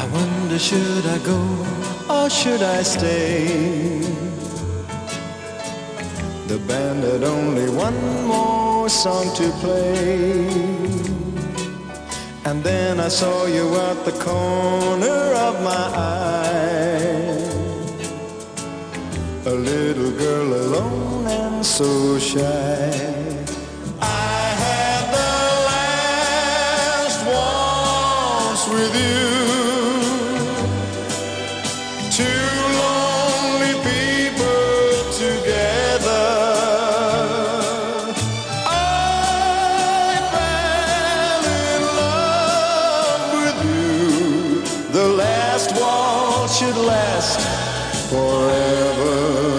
wonder, should I go or should I stay? The band had only one more song to play, and then I saw you at the corner of my eye, a little girl alone and so shy. I had the last waltz with you, two lonely people together. I fell in love with you. The last waltz should last forever.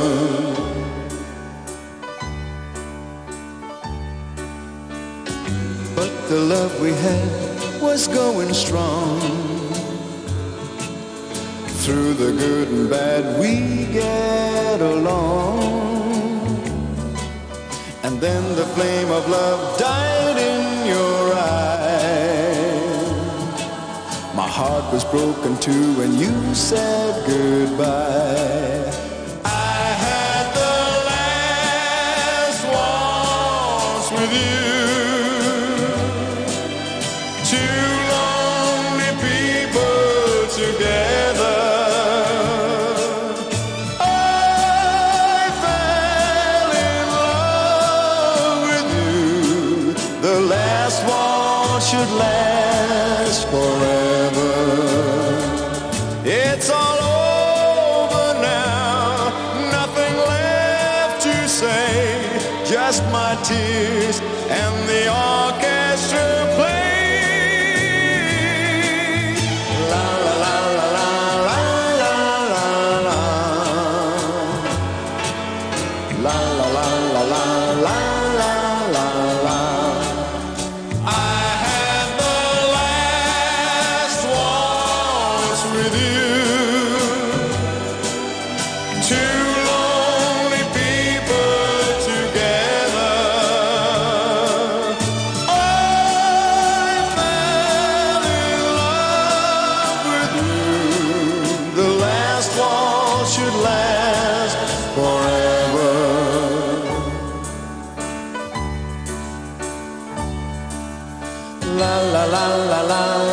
But the love we had was going strong. Through the good and bad we get along. And then the flame of love died in your eyes. My heart was broken too when you said goodbye. I had the last waltz with you, two lonely people together. I fell in love with you. The last waltz should last forever. It's all over now, nothing left to say, just my tears and the orchestra play. La la la la la la la la la la la la la la la la la. I had the last waltz with you, two lonely people together. I fell in love with you. The last waltz should last forever. La la la la la